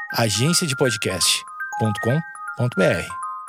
agenciadepodcast.com.br.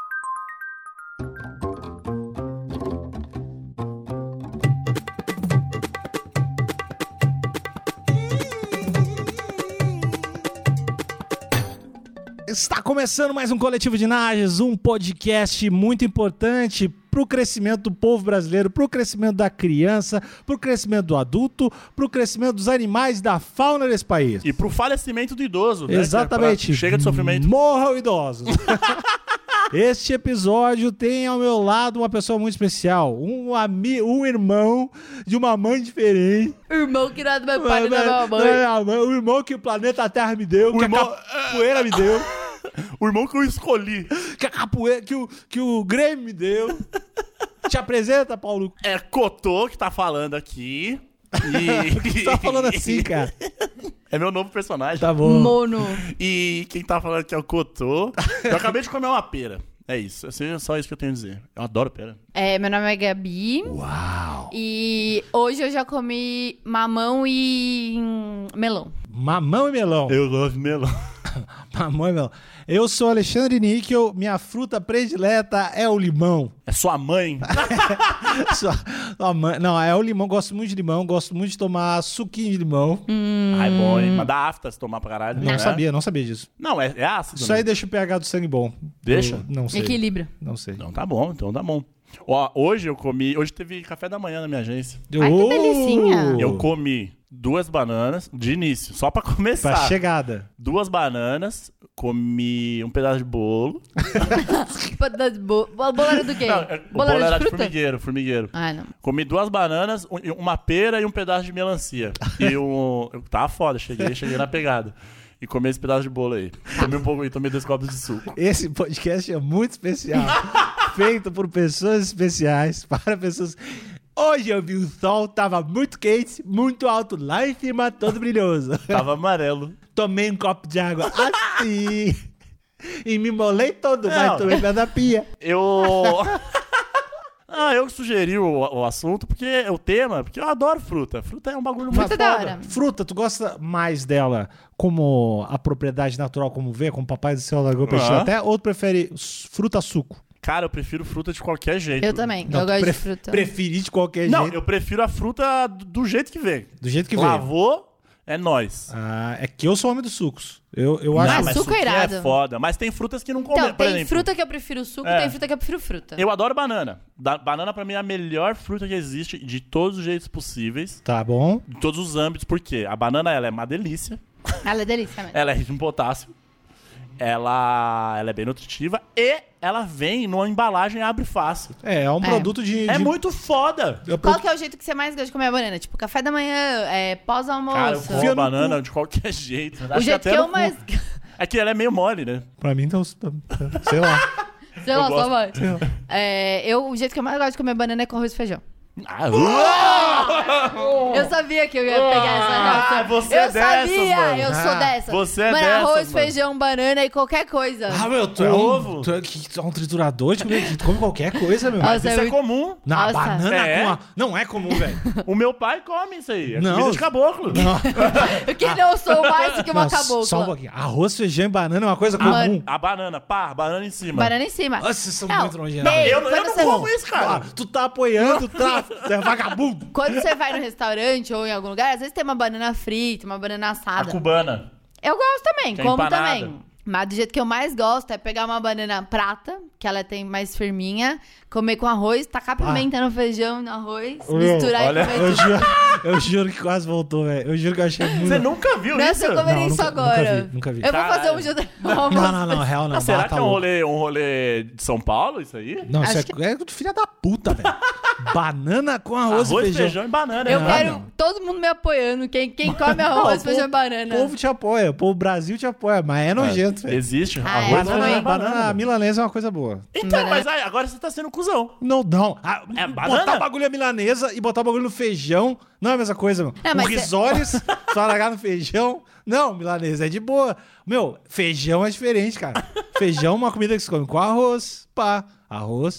Está começando mais um Coletivo de Nages, um podcast muito importante para o crescimento do povo brasileiro, para o crescimento da criança, para o crescimento do adulto, para o crescimento dos animais e da fauna desse país. E para o falecimento do idoso, né? Exatamente. Chega de sofrimento. Morram idosos. Este episódio tem ao meu lado uma pessoa muito especial, um irmão de uma mãe diferente. O irmão que não é do meu pai, não é da minha mãe. O irmão que o planeta Terra me deu, que a capoeira me deu. O irmão que eu escolhi. Que a capoeira, que o Grêmio me deu. Te apresenta, Paulo. É Cotô que tá falando aqui. Tu tá falando assim, cara. É meu novo personagem. Tá bom. Mono. E quem tá falando aqui é o Cotô. Eu acabei de comer uma pera. É isso. É só isso que eu tenho a dizer. Eu adoro pera. Meu nome é Gabi. Uau. E hoje eu já comi mamão e melão. Mamão e melão. Eu gosto de melão. Mamão e melão. Eu sou Alexandre Níquel, minha fruta predileta é o limão. É sua mãe? Sua mãe. Não, é o limão. Gosto muito de limão, gosto muito de tomar suquinho de limão. Ai, bom, hein? Mas dá afta se tomar pra caralho. Não é? não sabia disso. Não, é ácido. Isso aí deixa o pH do sangue bom. Deixa? Não sei. Equilíbrio. Não sei. Então tá bom. Ó, hoje teve café da manhã na minha agência. Ai, que delicinha. Eu comi 2 bananas de início, só pra começar. Pra chegada. 2 bananas, comi um pedaço de bolo. Bolo era do quê? Não, o bolo era de fruta? formigueiro. Ah, não. Comi 2 bananas, uma pera e um pedaço de melancia. Eu tava foda, cheguei na pegada. E comi esse pedaço de bolo aí. Comi um pouco e tomei 2 copos de suco. Esse podcast é muito especial. Feito por pessoas especiais, para pessoas... Hoje eu vi o sol, tava muito quente, muito alto lá em cima, todo brilhoso. Tava amarelo. Tomei um copo de água assim e me molei todo, mas tomei pé da pia. Eu sugeri o assunto, porque o tema, porque eu adoro fruta. Fruta é um bagulho muito Fruta da hora. Fruta, tu gosta mais dela como a propriedade natural, como vê, como papai do céu largou o peixe até, ou tu prefere fruta suco? Cara, eu prefiro fruta de qualquer jeito. Eu também. Não, eu gosto de fruta. Preferi de qualquer Não, jeito. eu prefiro a fruta do jeito que vem. Do jeito que veio. Lavou, é nóis. Ah, é que eu sou homem dos sucos. Eu Não, acho... mas suco suco é irado. é foda. Mas tem frutas que não comem, Então, por tem exemplo. fruta que eu prefiro suco, tem fruta que eu prefiro fruta. Eu adoro banana. Banana pra mim é a melhor fruta que existe de todos os jeitos possíveis. Tá bom. Em todos os âmbitos. Por quê? A banana, ela é uma delícia. Ela é delícia mesmo. Ela é rica em potássio. Ela é bem nutritiva. E ela vem numa embalagem abre fácil. É um produto de... É muito foda. Qual que é o jeito que você mais gosta de comer a banana? Tipo, café da manhã, pós-almoço. Cara, eu como Enfia a no banana cu. de qualquer jeito. O jeito que eu mais... É que ela é meio mole, né? Pra mim, então... Sei lá. Sei lá, Eu só gosto. vai. O jeito que eu mais gosto de comer banana é com arroz e feijão. Eu sabia que eu ia pegar essa reação. você eu é dessas, sabia, mano. eu sou dessa. Você é mano, dessas, arroz, mano. feijão, banana e qualquer coisa. Ah, meu, tu Ovo. é um triturador de comer, tu come qualquer coisa, meu. Nossa, Isso é comum. Não, Nossa. banana É? não é comum, velho. O meu pai come isso aí. É Não. comida de caboclo. Eu que não sou mais do que uma Não, cabocla. Só um pouquinho. Arroz, feijão e banana é uma coisa comum. Mano. A banana, banana em cima. Banana em cima. Nossa, vocês são Não, muito nojentos. bem, Eu não quando você- como isso, cara. Ah, tu tá apoiando o tráfico, tu é vagabundo. Quando você vai no restaurante ou em algum lugar, às vezes tem uma banana frita, uma banana A assada. cubana. Eu gosto também, Que é como empanada. também. Mas do jeito que eu mais gosto é pegar uma banana prata, que ela tem mais firminha, comer com arroz, tacar pimenta no feijão, no arroz, misturar olha, e comer tudo. Eu juro que quase voltou, velho. Eu juro que eu achei muito... Você nunca viu Nossa, isso? eu comeria Não, isso nunca agora. vi, nunca vi. Eu vou fazer Caralho. um jantar. Não, real não. Será Bah, que tá é um louco. rolê de São Paulo, isso aí? Não, isso Acho é de filha da puta, velho. Banana com arroz, Arroz, e feijão. e banana. Eu né? quero não. todo mundo me apoiando. Quem come arroz, feijão e banana. O povo te apoia, o povo Brasil te apoia, mas é nojento, velho. Existe. Ah, Arroz, é, feijão e também. Banana milanesa é uma coisa boa. Então, Banana. mas aí, agora você tá sendo cuzão. Não. É Botar banana? o bagulho milanesa e botar o bagulho no feijão não é a mesma coisa, meu. Não, O mas risoles, só largar no feijão. Não, milanesa é de boa. Meu, feijão é diferente, cara. Feijão é uma comida que se come com arroz, pá. Arroz,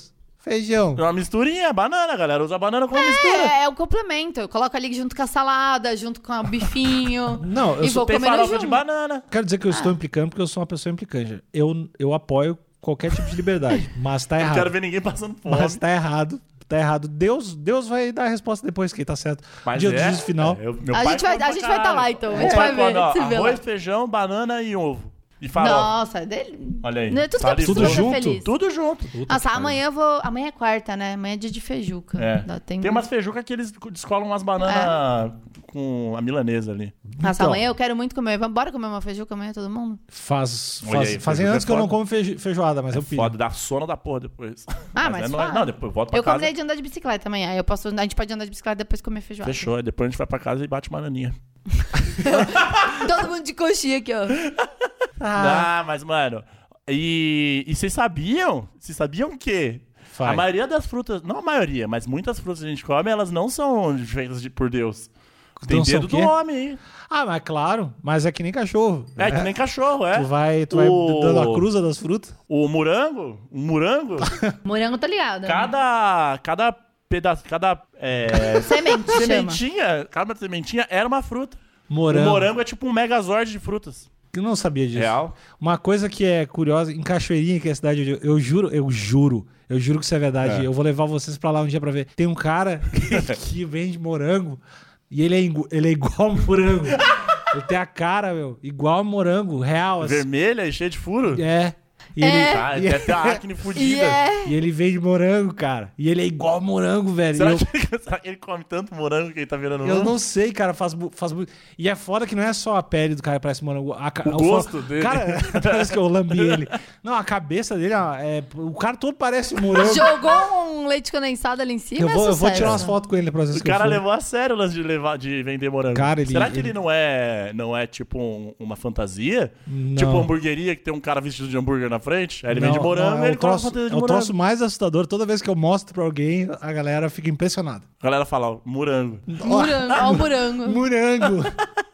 Feijão. É uma misturinha, banana, galera. Usa banana como mistura. É o complemento. Eu coloco ali junto com a salada, junto com o bifinho. Não, eu e vou Tem comendo farofa junto. de banana. quero dizer que eu estou implicando porque eu sou uma pessoa implicante. Eu apoio qualquer tipo de liberdade, mas tá Não errado. quero ver ninguém passando fome. Mas tá errado. Tá errado. Deus vai dar a resposta depois que tá certo. Mas Dia do juízo final. Meu A pai gente vai come pra estar lá, caralho. então. A Meu gente pai vai ver. come, ó, Se vê lá. arroz, feijão, banana e ovo. E farofa. Nossa, é dele. Olha aí. Não é tudo que eu Salivou. preciso Tudo pra ser junto? feliz. Tudo junto. Nossa, amanhã eu vou... Amanhã é quarta, né? Amanhã é dia de feijuca. É. Tem... Tem umas feijucas que eles descolam umas bananas com a milanesa ali. Nossa, Então. amanhã eu quero muito comer. Bora comer uma feijuca amanhã, todo mundo? Fazem Olha aí, anos feijuca que eu não é foda. como feijoada, mas eu pido. Pode dar sono da porra depois. Mas não, fala. não, depois eu volto pra Eu casa. combinei de andar de bicicleta amanhã. Aí a gente pode andar de bicicleta e depois comer feijoada. Fechou. Aí depois a gente vai pra casa e bate bananinha. Todo mundo de coxinha aqui, ó. Ah, mas, mano... E vocês sabiam? Vocês sabiam que Vai. a maioria das frutas... Não a maioria, mas muitas frutas que a gente come, elas não são feitas por Deus. Tem Não são dedo o do quê? homem aí. Ah, mas claro. Mas é que nem cachorro. É, que nem cachorro, é. Tu vai O- dando a cruza das frutas. O morango, Morango tá ligado. cada pedaço, Semente, chama. sementinha, cada sementinha era uma fruta. Morango. O morango é tipo um megazord de frutas. Eu não sabia disso. Real. Uma coisa que é curiosa, em Cachoeirinha, que é a cidade onde eu juro que isso é verdade. É. Eu vou levar vocês pra lá um dia pra ver. Tem um cara que vende morango e ele é igual morango. Ele tem a cara, meu, igual morango, real. Assim. Vermelha e cheia de furo. É. E Ah, ele, deve ter uma acne fudida. e ele vende morango, cara. E ele é igual morango, velho. Será, E eu- será que ele come tanto morango que ele tá virando Eu morango? não sei, cara, faz muito. E é foda que não é só a pele do cara que parece morango. O gosto dele. Cara, parece que eu lambi ele. Não, a cabeça dele, ó, o cara todo parece morango. Jogou um leite condensado ali em cima, Eu vou sucesso. tirar umas fotos com ele pra vocês. O cara levou a sério o lance de vender morango. Cara, ele- Será que ele ele- não é tipo uma fantasia? Não. Tipo uma hamburgueria que tem um cara vestido de hambúrguer na frente? Aí ele vende Não, morango não, e ele coloca fantasia de é o morango. troço mais assustador. Toda vez que eu mostro pra alguém, a galera fica impressionada. A galera fala, ó, morango. Morango, ó o morango. Morango.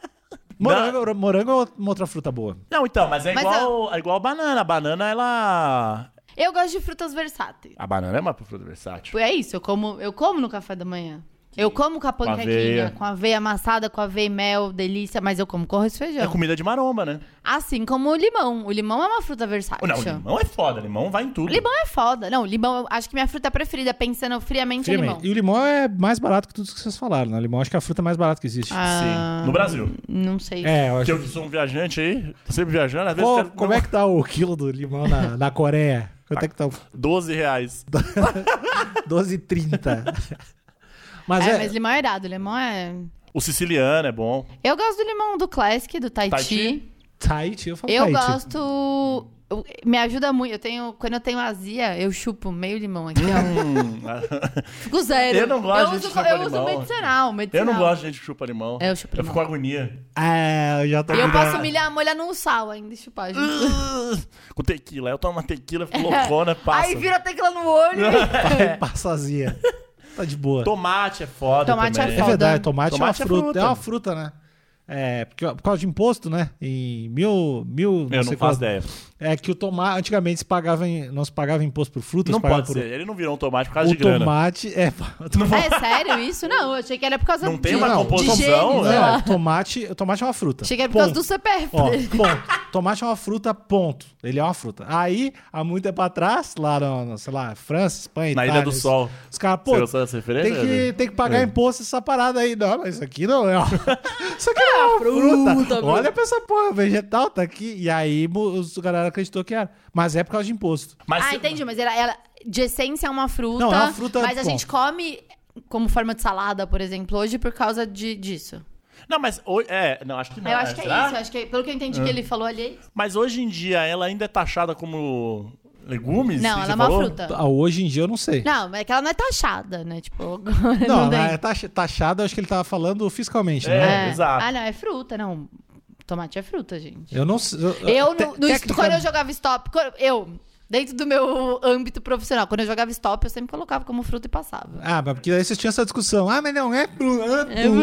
Morango é uma outra fruta boa. Não, então, mas é Mas igual banana. A banana, ela... Eu gosto de frutas versáteis. A banana é uma fruta versátil. É isso, eu como no café da manhã. Eu como com a aveia. panquequinha, com aveia amassada, com aveia e mel, delícia, mas eu como com arroz e É feijão. comida de maromba, né? Assim como o limão. O limão é uma fruta versátil. Não, limão é foda. Limão vai em tudo. Limão é foda. Não, limão, eu acho que minha fruta preferida, pensando friamente, é limão. E o limão é mais barato que tudo que vocês falaram, né? O limão acho que é a fruta mais barata que existe. Ah, Sim, no Brasil. Não sei. É, eu Porque acho eu sou um viajante aí, tô sempre viajando, às vezes quero Como é que tá o quilo do limão na Coreia? Quanto é que tá? R$12. 12,30. Mas Mas limão é irado, limão é... O siciliano é bom. Eu gosto do limão do Classic, do Tahiti. Tahiti? Tahiti, eu falo Eu Tahiti. gosto... Me ajuda muito. Quando eu tenho azia, eu chupo meio limão aqui, ó. Fico zero. Eu não gosto de uso, gente que chupa eu uso limão. medicinal. Eu não gosto de gente que chupa limão. Eu chupo Eu limão. fico com agonia. É, eu já tô E eu me posso dando- molhar no sal ainda e chupar junto. Com tequila. Eu tomo uma tequila, fico loucona, passa. Aí vira tequila no olho. Vai passozinha. Tá de boa. Tomate é foda Tomate é também. É foda. verdade, tomate é uma Tomate é fruta. fruta. É uma fruta, né? É, porque, por causa de imposto, né? Em mil Eu não sei faço qual- ideia. É que o tomate, antigamente não se pagava imposto por frutas. Não se pagava pode por... ser. Ele não virou um tomate por causa O de grana. tomate é... É sério isso? Não, eu achei que era por causa Não de... tem uma Não, composição, de genes, né? sei lá. o tomate é uma fruta. Achei que era por causa Ponto. do CPF Ó, dele. ponto. Tomate é uma fruta, ponto. Ele é uma fruta. Aí, há muito tempo atrás, lá sei lá, França, Espanha, Na Itália, Ilha do Sol. Os caras, Você pô, gostou dessa referência? tem que pagar É. imposto essa parada aí. Não, mas isso aqui não é uma... Isso aqui é uma fruta. meu. Olha pra essa porra, vegetal tá aqui. E aí, a galera acreditou que era. Mas é por causa de imposto. Mas Ah, entendi, mas ela de essência é uma fruta. Não, é uma fruta, mas a bom. gente come como forma de salada, por exemplo, hoje por causa disso. Não, mas... não, acho que não. Eu acho que é Será? isso. Eu acho que, pelo que eu entendi que ele falou ali, é isso. Mas hoje em dia, ela ainda é taxada como legumes? Não, que ela você é uma falou? fruta. Hoje em dia eu não sei. Não, é que ela não é taxada, né? Tipo, agora Não, não tem. ela é taxada, acho que ele tava falando fiscalmente, É. né? exato. Ah, não, é fruta, não. Tomate é fruta, gente. Eu não sei. Quando eu jogava stop, Dentro do meu âmbito profissional. Quando eu jogava stop, eu sempre colocava como fruta e passava. Ah, mas porque aí vocês tinham essa discussão. Ah, mas não, é fruta.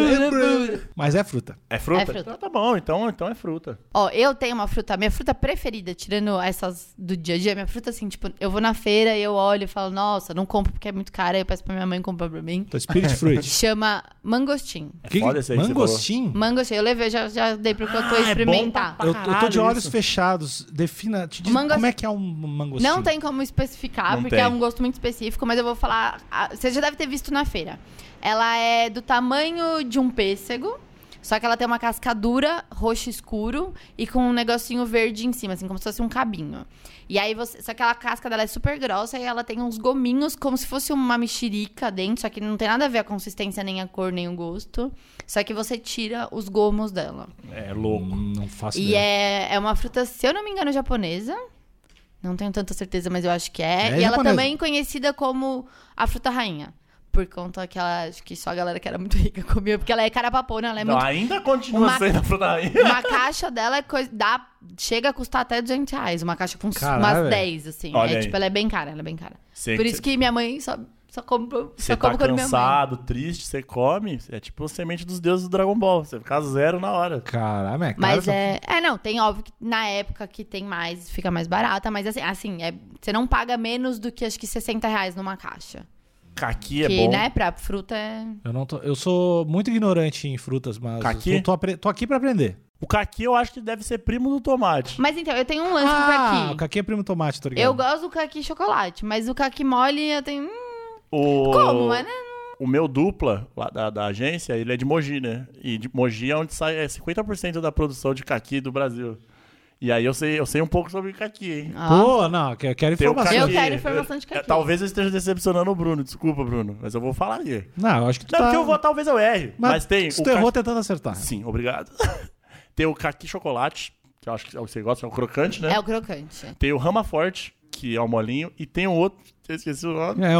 Mas é fruta. É fruta? É fruta. Então tá bom, então é fruta. Ó, eu tenho uma fruta, minha fruta preferida, tirando essas do dia a dia, minha fruta assim, tipo, eu vou na feira e eu olho e falo, nossa, não compro porque é muito cara, aí eu peço pra minha mãe comprar pra mim. Então, Spirit Fruit. Chama mangostim. É foda esse aí que você Mangostim? Mangostim, eu levei, já dei pro Cotô Ah, é bom experimentar. pra- Eu tô de Caralho, olhos isso. fechados. Defina. Te diz Mangostim. como é que é um mangostim. Não tem como especificar, Não porque tem. é um gosto muito específico, mas eu vou falar. Você já deve ter visto na feira. Ela é do tamanho de um pêssego, só que ela tem uma casca dura, roxo escuro e com um negocinho verde em cima, assim, como se fosse um cabinho. E aí só que a casca dela é super grossa e ela tem uns gominhos, como se fosse uma mexerica dentro, só que não tem nada a ver a consistência, nem a cor, nem o gosto. Só que você tira os gomos dela. É louco. Não faço E ideia. é uma fruta, se eu não me engano, japonesa. Não tenho tanta certeza, mas eu acho que é. É E ela japonesa. também é conhecida como a fruta rainha. Por conta que ela, acho que só a galera que era muito rica comia, porque ela é carapapona, ela é Não, muito... ainda continua sendo a fruta rainha. Uma caixa dela chega a custar até R$200. Uma caixa com Caralho, umas velho. 10, assim. Olha aí. Tipo, ela é bem cara, Você- Por isso que minha mãe só come Você quando tá minha mãe. cansado, triste, você come. É tipo a semente dos deuses do Dragon Ball. Você fica zero na hora. Caralho, é caro. Mas não, tem óbvio que na época que tem mais, fica mais barata, mas assim, você não paga menos do que acho que R$60 numa caixa. Caqui é que, bom. né, pra fruta é... Eu sou muito ignorante em frutas, mas Caqui? eu tô aqui pra aprender. O caqui eu acho que deve ser primo do tomate. Mas então, eu tenho um lance com O caqui. caqui é primo tomate, tô ligado. Eu gosto do caqui chocolate, mas o caqui mole eu tenho... O... Como? Mas, né? O meu dupla, lá da agência, ele é de Mogi, né? E de Mogi é onde sai 50% da produção de caqui do Brasil. E aí eu sei um pouco sobre caqui, hein? Ó, Pô, não, eu quero Tem o informação. Eu quero informação de caqui. Talvez eu esteja decepcionando o Bruno. Desculpa, Bruno. Mas eu vou falar aqui. Não, eu acho que tu Não, tá... porque talvez eu erre. Mas tem Se o tu errou caqui... tentando acertar. Sim, obrigado. Tem o caqui chocolate, que eu acho que você gosta, é o crocante, né? É o crocante. Tem o rama forte, que é o molinho. E tem um outro, eu esqueci o nome. É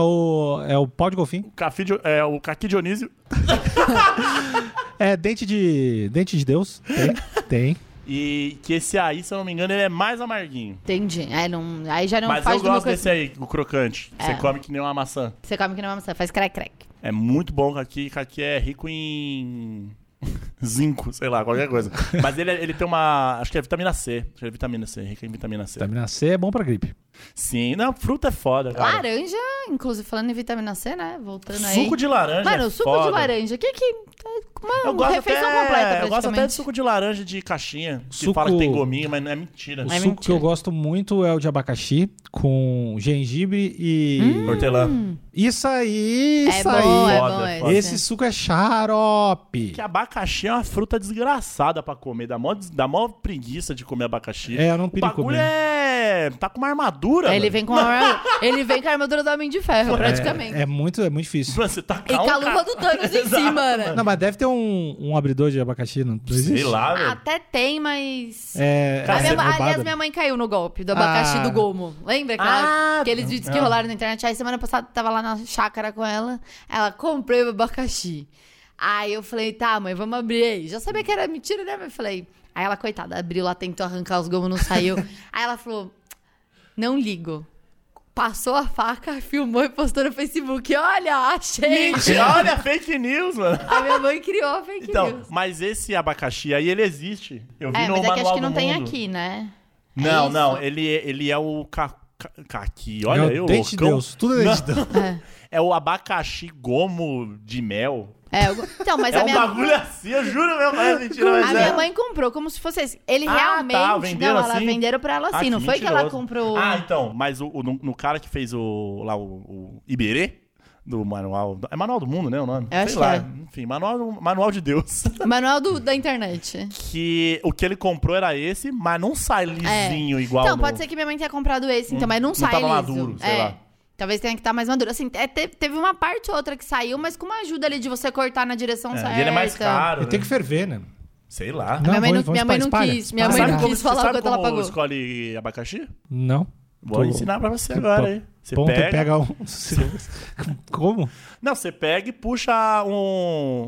o pau de golfinho. O caqui Dionísio. É dente de Deus. Tem. E que esse aí, se eu não me engano, ele é mais amarguinho. Entendi. Aí já não Mas faz eu do meu gosto desse aí, o crocante. É. Você come que nem uma maçã. Você come que não é maçã, faz crack. É muito bom caqui. Caqui é rico em zinco, sei lá, qualquer coisa. Mas ele tem uma... Acho que é vitamina C. Acho que é vitamina C, rica em vitamina C. Vitamina C é bom pra gripe. Sim, não, fruta é foda, cara. Laranja, inclusive falando em vitamina C, né? Voltando aí. Suco de laranja Mano, é o suco foda. de laranja, que Eu uma gosto refeição até, completa, eu gosto até de praticamente. suco de laranja de caixinha. Que Suco- fala que tem gominho, mas não é mentira. O É suco mentira. que eu gosto muito é o de abacaxi com gengibre e... Hortelã. Isso aí, É isso bom, aí. é Foda, bom foda. Esse suco é xarope. Que abacaxi é uma fruta desgraçada pra comer. Dá mó preguiça de comer abacaxi. É, eu não O piro bagulho comer. tá com uma armadura. Ele mano. vem com a armadura do Homem de Ferro, praticamente. É muito difícil. Mano, você tá E com a luva do Thanos em cima, né? Não, mas deve ter um abridor de abacaxi, não existe? Sei lá, velho. Até tem, mas... É, Aliás, minha mãe caiu no golpe do abacaxi Ah. do gomo. Lembra? Aqueles vídeos que rolaram na internet. Aí semana passada tava lá na chácara com ela. Ela comprei o abacaxi. Aí eu falei, tá, mãe, vamos abrir aí. Já sabia que era mentira, né? Mas eu falei. Aí ela, coitada, abriu lá, tentou arrancar os gomos, não saiu. Aí ela falou, não ligo. Passou a faca, filmou e postou no Facebook. Olha, achei. Mentira, olha, fake news, mano. A minha mãe criou a fake Então, news. mas esse abacaxi aí, ele existe. Eu vi É, no mas é que Manual acho que do não tem Mundo. aqui, né? Não, isso? não, ele é o caqui. Olha, é eu o dente de loucão. Deus. Tudo é dente de Deus. É o abacaxi gomo de mel. Então, mas É a um minha... bagulho assim, eu juro mesmo, é mentira, mas A é. minha mãe comprou como se fosse esse. Ele Ah, realmente... tá, venderam não, ela assim? venderam pra ela assim. Ah, Não que foi que ela mentiroso. comprou... Ah, então, mas no cara que fez o Iberê, do manual... É Manual do Mundo, né, o nome? Eu acho Sei lá, que é. enfim, manual de Deus. Manual da internet. Que o que ele comprou era esse, mas não sai lisinho igual Então, no... pode ser que minha mãe tenha comprado esse, então, mas não sai tava liso. maduro, sei lá. Talvez tenha que estar mais maduro. Assim, teve uma parte ou outra que saiu, mas com uma ajuda ali de você cortar na direção certa. E ele é mais caro, E tem né? que ferver, né? Sei lá. Não, Minha mãe vamos não, minha mãe não espalha, quis. Minha espalha. mãe não quis falar o sabe quanto ela como pagou. escolhe abacaxi? Não. Vou Tô- ensinar pra você agora aí. Você Ponto pega... e pega um... Como? Não, você pega e puxa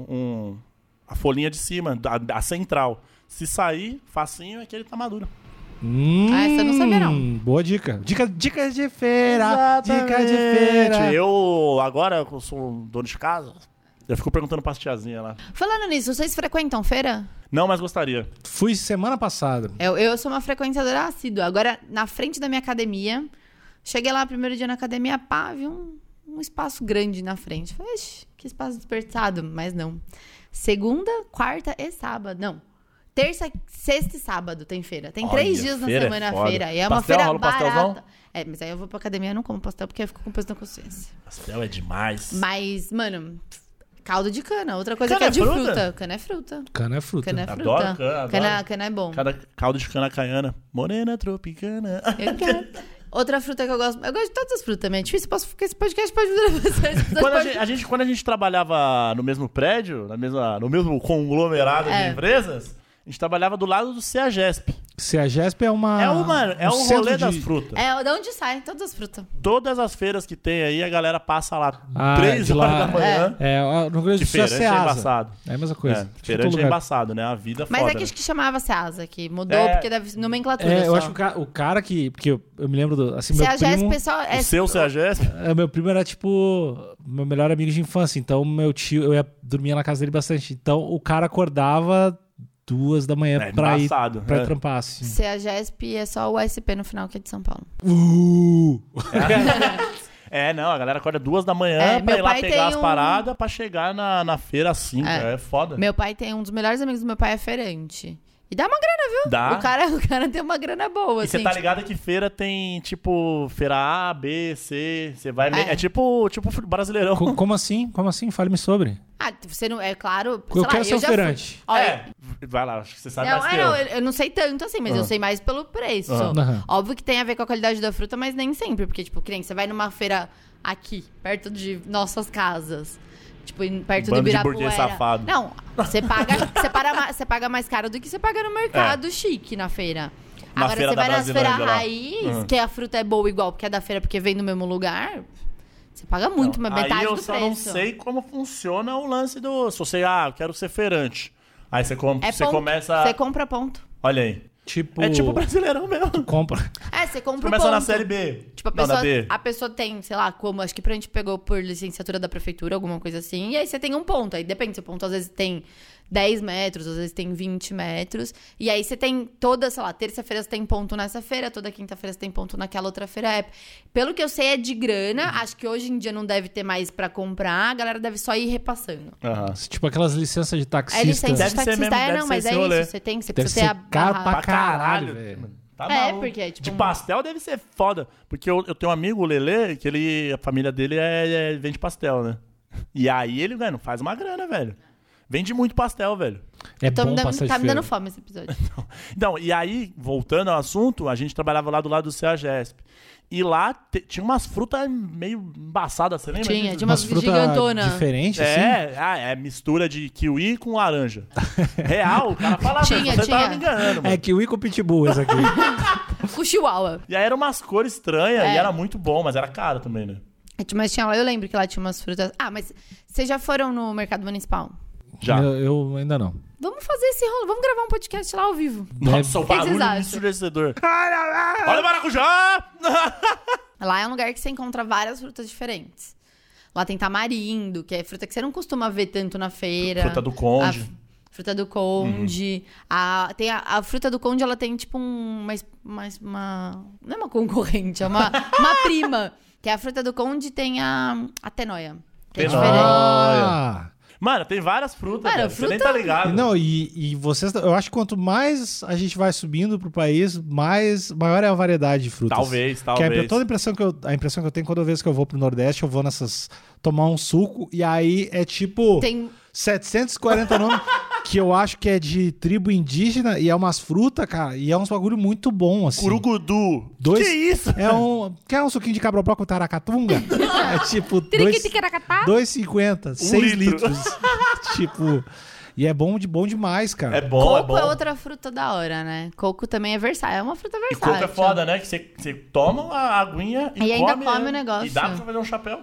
a folhinha de cima, a central. Se sair, facinho, é que ele tá maduro. Essa eu não sabia, não. Boa dica. Dicas de feira. Dica de feira. Eu, agora, eu sou um dono de casa, eu fico perguntando pra tiazinha lá. Falando nisso, vocês frequentam feira? Não, mas gostaria. Fui semana passada. Eu sou uma frequentadora assídua. Agora, na frente da minha academia, cheguei lá no primeiro dia na academia, vi um espaço grande na frente. Falei, que espaço desperdiçado. Mas não. Segunda, quarta e sábado. Não. Terça, sexta e sábado tem feira. Tem 3 dias na semana a feira. E é uma feira barata. Mas aí eu vou pra academia e não como pastel porque eu fico com peso na consciência. Pastel é demais. Mas, mano, caldo de cana. Outra coisa que é de fruta. Cana é fruta. Cana é fruta. Adoro cana. Cana é bom. Caldo de cana caiana. Morena tropicana. Eu quero. Outra fruta que eu gosto de todas as frutas também. É difícil, porque esse podcast pode durar vocês. Quando a gente trabalhava no mesmo prédio, no mesmo conglomerado de empresas, a gente trabalhava do lado do CEAGESP. CEAGESP é uma... É o rolê das frutas. É de onde saem todas as frutas. Todas as feiras que tem aí, a galera passa lá 3 horas da manhã. No Rio Grande do Sul é Feirante é embaçado. É a mesma coisa. Feirante é embaçado, né? A vida Mas foda. é que acho que chamava Ceasa, que mudou, porque deve ser nomenclatura só. Eu acho que o cara que... Porque eu me lembro do... Assim, meu primo... pessoal, o seu CEAGESP? Meu primo era, tipo, meu melhor amigo de infância. Então, meu tio... Eu dormia na casa dele bastante. Então, o cara acordava 2 da manhã pra ir trampar, assim. CEAGESP é só o SP no final, que é de São Paulo. Não, a galera acorda 2 da manhã pra ir lá pegar as paradas pra chegar na feira às 5. É foda. Meu pai tem um dos melhores amigos do meu pai é feirante. E dá uma grana, viu? Dá. O cara tem uma grana boa, e assim. E você tá ligado que feira tem, tipo, feira A, B, C. Você vai... É tipo Brasileirão. Como assim? Como assim? Fale-me sobre. Você não... É claro... Eu quero ser um feirante. Vai lá, acho que você sabe mais que eu não sei tanto assim, mas eu sei mais pelo preço. Óbvio que tem a ver com a qualidade da fruta, mas nem sempre. Porque, tipo, que nem você vai numa feira aqui, perto de nossas casas... Tipo, perto do Ibirapuera. Safado. Não, você paga mais caro do que você paga no mercado chique na feira. Agora, você vai nas feiras raiz, que a fruta é boa igual porque é da feira, porque vem do mesmo lugar, você paga muito, mas metade do preço. Eu só não sei como funciona o lance do... Se você, eu quero ser feirante. Aí você começa... Você compra ponto. Olha aí. É tipo Brasileirão mesmo. Tu compra. Você compra Começa ponto. na Série B. Tipo, a pessoa tem, sei lá, como... Acho que a gente pegou por licenciatura da prefeitura, alguma coisa assim. E aí você tem um ponto. Aí depende, seu ponto às vezes tem 10 metros, às vezes tem 20 metros. E aí você tem toda, sei lá, terça-feira você tem ponto nessa feira, toda quinta-feira você tem ponto naquela outra feira. Pelo que eu sei, é de grana. Acho que hoje em dia não deve ter mais pra comprar. A galera deve só ir repassando. Tipo aquelas licenças de taxista. É licença de Deve ser taxista. mesmo, Mas é rolê. isso. Você deve precisa ter a caro pra caralho, velho. Tá maluco. Porque tipo... De pastel deve ser foda. Porque eu tenho um amigo, o Lelê, que a família dele vende pastel, né? E aí ele, velho, faz uma grana, velho. Vende muito pastel, velho. Bom pastel de Tá me dando fome esse episódio. Então, e aí, voltando ao assunto, a gente trabalhava lá do lado do CEAGESP. E lá tinha umas frutas meio embaçadas, você lembra? Tinha umas frutas gigantonas. Diferentes, assim? É mistura de kiwi com laranja. Real, o cara fala, tinha. tava me enganando, mano. É kiwi com pitbull, esse aqui. Com chihuahua. E aí eram umas cores estranhas e era muito bom, mas era caro também, né? Mas tinha lá, eu lembro que lá tinha umas frutas... mas vocês já foram no mercado municipal? Já. Eu ainda não. Vamos fazer esse rolo, vamos gravar um podcast lá ao vivo. Nossa, o barulho ensurdecedor. Olha o maracujá! Lá é um lugar que você encontra várias frutas diferentes. Lá tem tamarindo, que é fruta que você não costuma ver tanto na feira. Fruta do conde. Fruta do conde. A fruta do conde, ela tem tipo uma... Não é uma concorrente, é uma prima. Que é a fruta do conde, tem a tenóia. Que é diferente. Mano, tem várias frutas, Cara, você nem tá ligado. Não, e vocês... Eu acho que quanto mais a gente vai subindo pro país, maior é a variedade de frutas. Talvez. Que toda a impressão que eu tenho quando vez que eu vou pro Nordeste, eu vou tomar um suco, e aí é tipo... Tem 740 nomes, que eu acho que é de tribo indígena, e é umas frutas, cara, e é uns bagulho muito bom, assim. Curugudu. Que isso? Quer um suquinho de cabrobó com taracatunga? É tipo 2,50, 6 litros. Tipo... E é bom demais, cara. É bom. Coco é outra fruta da hora, né? Coco também é versátil. É uma fruta versátil. E coco é foda, né? Que você toma a aguinha e ainda come o negócio. E dá pra fazer um chapéu.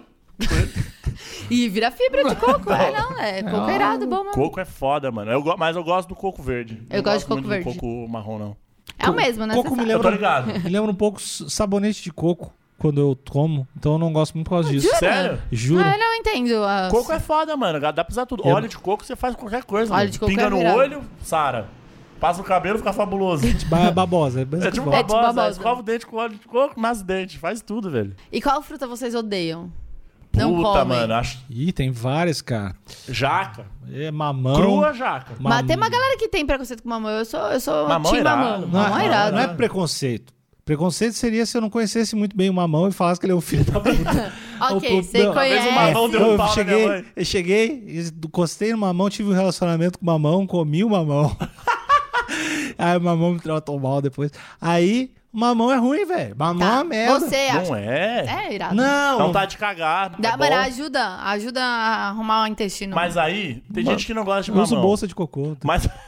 E vira fibra de coco. Coco é irado, bom, mano. Coco é foda, mano. Mas eu gosto do coco verde. Eu gosto de coco muito verde. Do coco marrom, não. É o mesmo, né? Coco Você me sabe. Eu tô lembra, ligado. me lembra um pouco sabonete de coco quando eu tomo. Então eu não gosto muito por causa disso. Jura? Sério? Juro. Ah, eu não entendo. Coco é foda, mano. Dá pra usar tudo. Eu- Óleo de coco você faz qualquer coisa. Óleo mano. de coco Pinga é no virado. olho, sara. Passa no cabelo, fica fabuloso. Babosa. É tipo É tipo babosa. babosa. Escova o dente com óleo de coco, mas dente. Faz tudo, velho. E qual fruta vocês odeiam? Não Puta, comem. mano. Acho... Ih, tem várias, cara. Jaca. É mamão. Crua jaca. Mas tem uma galera que tem preconceito com mamão. Eu sou Mamão time irado. mamão. Não, Mamão é irado. não é preconceito. Preconceito seria se eu não conhecesse muito bem o mamão e falasse que ele é um filho da puta. Ok, você Não, talvez conhece. o mamão deu um pau na minha mãe. eu cheguei, encostei no mamão, tive um relacionamento com o mamão, comi o mamão. Aí o mamão me tratou mal depois. Aí, o mamão é ruim, velho. Mamão é uma merda. Você acha? Não é? É irado. Não. Dá vontade de cagar. Dá, é mas bom. ajuda a arrumar o intestino. Mas aí, tem Ma- gente que não gosta de Eu uso mamão. bolsa de cocô.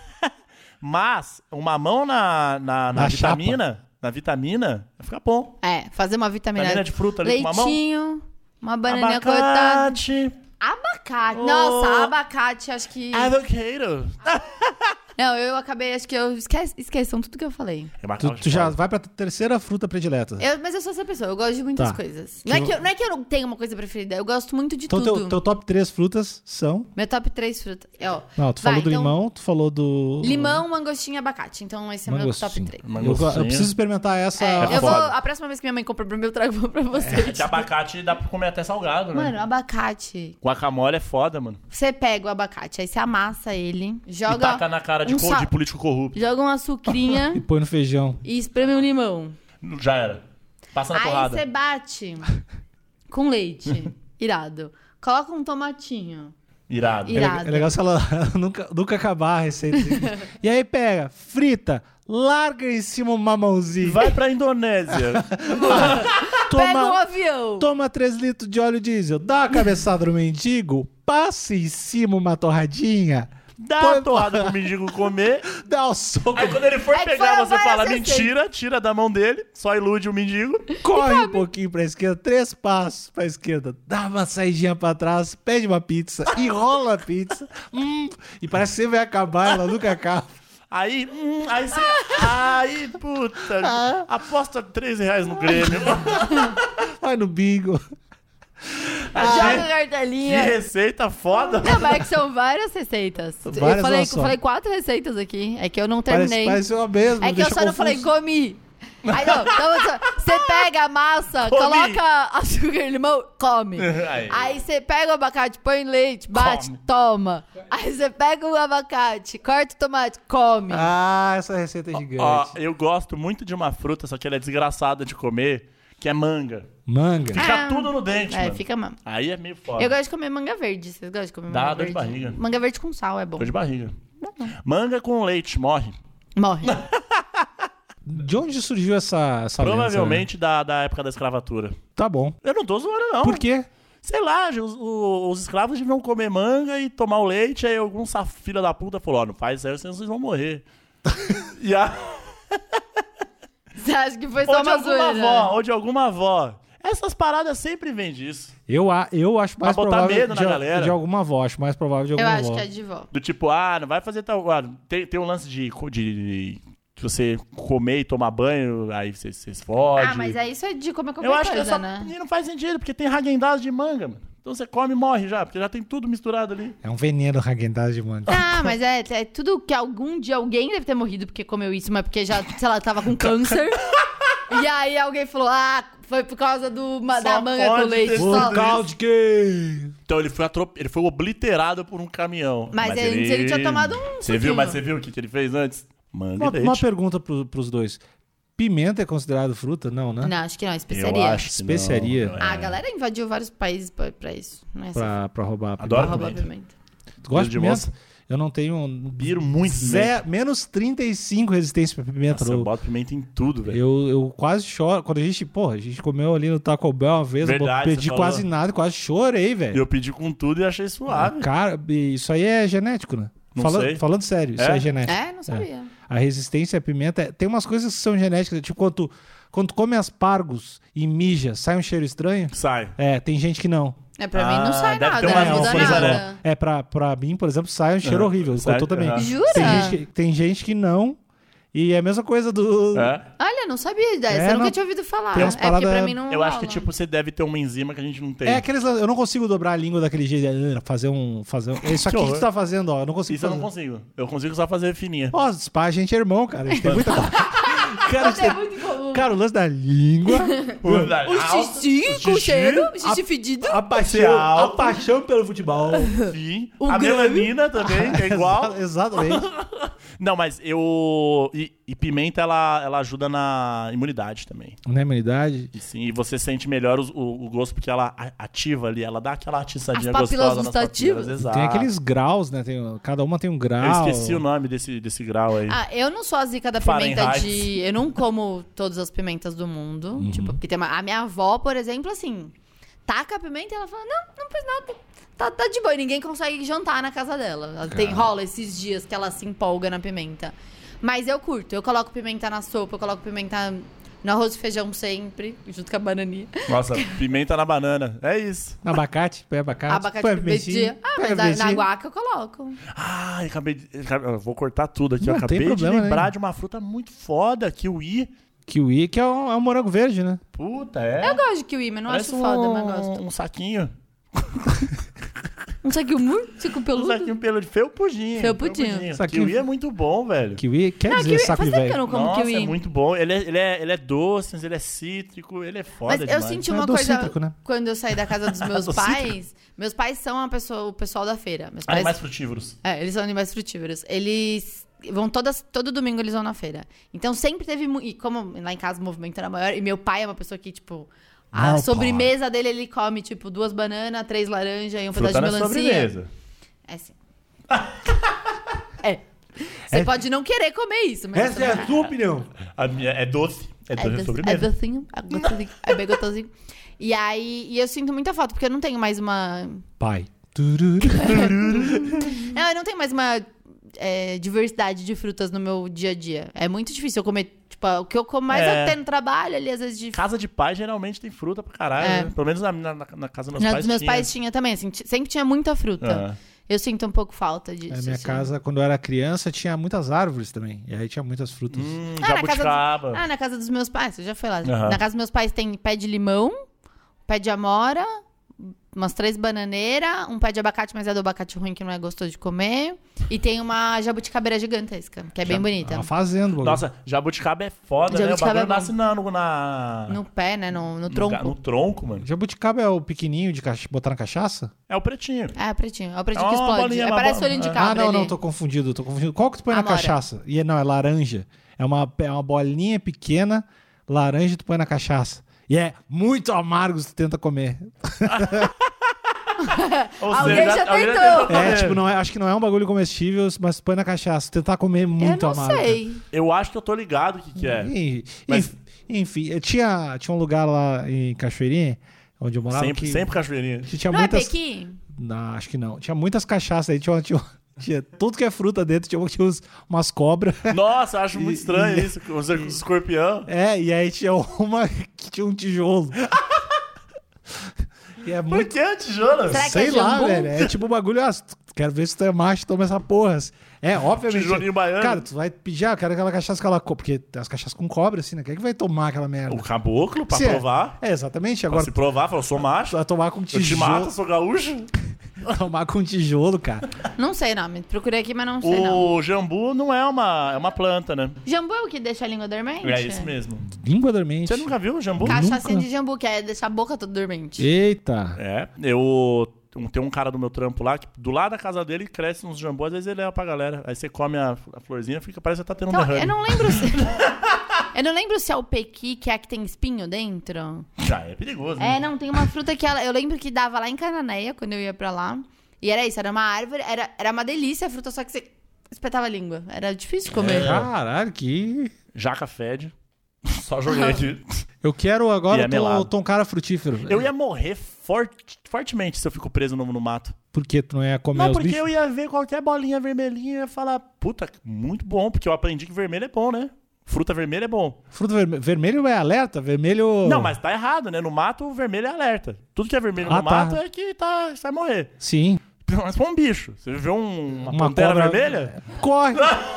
Mas o mamão na vitamina, na vitamina, vai ficar bom. Fazer uma vitamina. Vitamina de fruta ali com mamão. Leitinho, uma bananinha cortada. Abacate. Abacate. Oh. Nossa, abacate, acho que... Avocado. Não, eu acabei, acho que eu... Esqueçam tudo que eu falei. Tu já vai pra terceira fruta predileta. Mas eu sou essa pessoa, eu gosto de muitas Tá. coisas. Não é que eu não tenho uma coisa preferida, eu gosto muito de Então, tudo. teu top 3 frutas são... Meu top 3 frutas. Não, tu Vai, falou do então, limão, tu falou do... Limão, mangostinho e abacate. Então esse é meu top Mangostinho. 3. Eu preciso experimentar essa... Eu vou, foda. a próxima vez que minha mãe compra pra mim, eu trago pra vocês. De abacate dá pra comer até salgado, né? Mano, abacate. Guacamole é foda, mano. Você pega o abacate, aí você amassa ele, E joga taca na cara de, um de político corrupto. joga uma açucrinha E põe no feijão. e espreme um limão. Já era. Passa na Aí porrada. você bate com leite. Irado. Coloca um tomatinho. Irado. Irado. É legal se ela nunca acabar a receita. E aí pega, frita, larga em cima uma mamãozinha. Vai pra Indonésia. Pega um avião. Toma 3 litros de óleo diesel, dá uma cabeçada no mendigo, passa em cima uma torradinha, Dá Põe- uma torrada pro mendigo comer. dá o soco, Aí quando ele for É que pegar, foram você fala várias mentira, tira da mão dele, só ilude o mendigo. corre um pouquinho pra esquerda, 3 passos pra esquerda, dá uma saidinha pra trás, pede uma pizza, enrola a pizza, e parece que você vai acabar, ela nunca acaba. Aí você. Aí, puta. Aposta R$3 no Grêmio. Vai no bingo. Joga a Que cartelinha. receita foda. Não, mas é que são várias receitas. Várias eu uma só. falei 4 receitas aqui. É que eu não Parece, terminei. parece uma mesma. É que eu deixa só não falei confuso. comi. Aí não, então você pega a massa, Comi. coloca açúcar e limão, come. Aí. Aí você pega o abacate, põe leite, bate, Come. toma. Aí você pega o abacate, corta o tomate, come. Ah, essa receita é gigante. Ó, eu gosto muito de uma fruta, só que ela é desgraçada de comer, que é manga. Manga. Fica tudo no dente, É, mano. fica mesmo. Aí é meio foda. Eu gosto de comer manga verde. Vocês gostam de comer Dá manga dor de verde? barriga. Manga verde com sal é bom. Dor de barriga. Manga com leite, morre. Morre. De onde surgiu essa Provavelmente da época da escravatura. lença? Tá bom. Eu não tô zoando, não. Por quê? Sei lá, os escravos deviam comer manga e tomar o leite, aí algum filho da puta falou, ó, não faz isso aí, senão vocês vão morrer. E Você acha que foi só ou de uma alguma zoeira? avó, ou de alguma avó. Essas paradas sempre vêm disso. Eu acho mais Pra botar provável medo na de, galera. de alguma avó. Acho mais provável de Eu alguma acho avó. que é de vó. Do tipo, não vai fazer tal... tem um lance de você comer e tomar banho, aí você se fode. Ah, mas é isso é de comer qualquer Eu acho coisa, que essa né? não faz sentido, porque tem Häagen-Dazs de manga, mano. Então você come e morre já, porque já tem tudo misturado ali. É um veneno Häagen-Dazs de manga. Ah, mas é tudo que algum dia alguém deve ter morrido porque comeu isso, mas porque já, sei lá, tava com câncer. E aí alguém falou, foi por causa da manga com pode leite. ter Só. Vocal de quem? Então ele foi obliterado por um caminhão. Mas antes ele tinha tomado um Você viu, suquinho. mas você viu o que ele fez antes? Manga e leite. Uma pergunta pros dois. Pimenta é considerado fruta? Não, né? Não, acho que não, Eu especiaria. acho que Especiaria. não, A galera invadiu vários países pra isso. Não é só Pra roubar a Adoro pimenta. pra roubar pimenta. pimenta. Tu gosta de de pimenta? moça. Eu não tenho... Piro muito pimenta. Menos 35 resistência pra pimenta. Nossa, eu boto pimenta em tudo, velho. Eu quase choro. Quando a gente comeu ali no Taco Bell uma vez, Verdade, eu pedi você quase falou. nada, quase chorei, velho. Eu pedi com tudo e achei suave. Cara, isso aí é genético, né? Não sei. Falando sério, isso É? é genético. Não sabia. A resistência à pimenta... Tem umas coisas que são genéticas. Tipo, quando tu come aspargos e mija, sai um cheiro estranho? Sai. Tem gente que não. Pra mim não sai deve nada, ter não uma muda coisa, nada. Pra mim, por exemplo, sai um cheiro horrível. Sério? Cotô também. Aham. Jura? Tem gente que não. E é a mesma coisa do... É? Olha, não sabia dessa. É, Eu nunca não. tinha ouvido falar. Tem umas É porque paradas- pra mim não Eu acho que, rola. tipo, você deve ter uma enzima que a gente não tem. É aqueles... Eu não consigo dobrar a língua daquele jeito. Fazer um... Isso aqui que horror. tu tá fazendo, ó. Eu não consigo Isso eu fazer. não consigo. Eu consigo só fazer fininha. Ó, pá, a gente é irmão, cara. A gente tem muita... Cara, a gente É tem... muito comum. Cara, o lance da língua... O xixi com xixi, cheiro, xixi fedido. A paixão pelo futebol. Sim. O A grande. melanina também, que é igual. Exatamente. Não, mas eu... E pimenta, ela ajuda na imunidade também. Na imunidade. E sim, e você sente melhor o gosto porque ela ativa ali, ela dá aquela atiçadinha As papilas gostosa nas gustativas. papilas. Exato. Tem aqueles graus, né? Cada uma tem um grau. Eu esqueci o nome desse grau aí. Ah, eu não sou a zica da pimenta Fahrenheit. Eu não como todas as pimentas do mundo. Tipo, porque tem a minha avó, por exemplo, assim, taca a pimenta e ela fala, não fez nada. Tá de boa. E ninguém consegue jantar na casa dela. Rola esses dias que ela se empolga na pimenta. Mas eu curto. Eu coloco pimenta na sopa, eu coloco pimenta no arroz e feijão sempre, junto com a bananinha. Nossa, pimenta na banana. É isso. No abacate, põe abacate. Abacate põe pimentinha. Ah, põe mas na pimentinha. guaca eu coloco. Ai, eu vou cortar tudo aqui. Não Eu acabei tem de problema, lembrar né? de uma fruta muito foda, kiwi. Kiwi, que é um morango verde, né? Puta, é. Eu gosto de kiwi, mas não Parece acho foda, mas gosto. um saquinho. Um saquinho Um peludo. saquinho pelo de felpudinho. Felpudinho. Saquinho- Kiwi é muito bom, velho. Kiwi quer Não, dizer kiwi, saco faz de tempo que eu velho. não como Nossa, kiwi. é muito bom. Ele é doce, mas ele é cítrico, ele é foda Mas eu demais. senti É uma doce coisa cítrico, né? quando eu saí da casa dos meus Doce pais. Meus pais são o pessoal da feira. Meus pais, Animais frutívoros. eles são animais frutívoros. Eles vão todo domingo eles vão na feira. Então sempre teve e como lá em casa o movimento era maior e meu pai é uma pessoa que tipo a Não, sobremesa dele ele come tipo 2 bananas, 3 laranjas e um Fruta pedaço na de melancia. sobremesa. É sim. Você pode não querer comer isso, mas Essa é a tua opinião. A minha é doce. É doce na é sobremesa. docinho, é bem gostosinho. E aí, eu sinto muita falta, porque eu não tenho mais uma... Pai. Não, eu não tenho mais uma diversidade de frutas no meu dia a dia. É muito difícil eu comer, tipo, o que eu como mais é o que tem no trabalho ali, às vezes de... Casa de pai geralmente tem fruta pra caralho, É. né? Pelo menos na casa dos meus Na pais dos meus tinha. pais tinha também, assim, sempre tinha muita fruta. Eu sinto um pouco falta disso. Na minha assim. casa, quando eu era criança, tinha muitas árvores também. E aí tinha muitas frutas. Jabuticaba. Na casa dos meus pais, você já foi lá. Aham. Na casa dos meus pais tem pé de limão, pé de amora, umas 3 bananeiras, um pé de abacate, mas é do abacate ruim que não é gostoso de comer. E tem uma jabuticabeira gigantesca, que é bem bonita. Tava fazendo, bagulho. Nossa, jabuticaba é foda, Jabuticaba né? O é bagulho bom. nasce No pé, né? No tronco. No tronco, mano. Jabuticaba é o pequenininho de botar na cachaça? É o pretinho. É, pretinho. É o pretinho É que uma explode. bolinha, uma Parece bola- olhinho de Ah, cabra Não, ali. tô confundido. Qual que tu põe na Amora. cachaça? Não, é laranja. É uma bolinha pequena, laranja tu põe na cachaça. E é muito amargo se tu tenta comer. Ou Alguém já alguém tentou. comer. Tipo, não é, acho que não é um bagulho comestível, mas tu põe na cachaça. Tentar comer muito Eu não amargo. sei. Eu acho que eu tô ligado o que é. Mas- Enfim, tinha um lugar lá em Cachoeirinha, onde eu morava, Sempre cachoeirinha. que tinha Não muitas... é Pequim? Não, acho que não. Tinha muitas cachaças aí, tinha tudo que é fruta dentro, tinha umas cobras. Nossa, eu acho muito estranho isso, com os escorpião. E aí tinha uma que tinha um tijolo. E é Por muito... que tijolo? Será que Sei é lá, jambu? velho. É tipo um bagulho, quero ver se tu é macho, toma essa porra. Obviamente. Tijolinho baiano. Cara, tu vai pedir, eu quero aquela cachaça com ela... Porque tem as cachaças com cobra, assim, né? Quem é que vai tomar aquela merda? O caboclo, pra Se é- provar. exatamente. Pra Agora, se provar, falou, sou tu macho. vai tomar com Eu te tijolo. mato, sou gaúcho. Tomar com tijolo, cara. Não sei o nome. Procurei aqui, mas não sei não. O jambu não é uma planta, né? Jambu é o que deixa a língua dormente? É isso mesmo. Língua dormente. Você nunca viu o jambu? Cachaçinha Nunca. de jambu, que é deixar a boca toda dormente. Eita. É, tem um cara do meu trampo lá que do lado da casa dele cresce uns jambu, às vezes ele leva pra galera. Aí você come a florzinha, parece que tá tendo um Então, derrame. eu não lembro se... eu não lembro se é o pequi, que é a que tem espinho dentro. Já é perigoso, né? Não, tem uma fruta que eu lembro que dava lá em Cananéia, quando eu ia pra lá. E era isso, era uma árvore, era uma delícia a fruta, só que você espetava a língua. Era difícil de comer. Caralho, que... Jaca fede. Só joguei aqui. Eu quero agora E é melado. tô um cara frutífero. Eu ia morrer fortemente se eu fico preso no mato. Porque tu não ia comer Não, os porque bichos? eu ia ver qualquer bolinha vermelhinha e ia falar, puta, muito bom, porque eu aprendi que vermelho é bom, né? Fruta vermelha é bom. Fruta vermelho é alerta? Vermelho... Não, mas tá errado, né? No mato, o vermelho é alerta. Tudo que é vermelho Ah, no tá. mato é que você vai morrer. Sim. Mas pra um bicho. Você vê uma Uma pantera cobra- vermelha? Corre. É que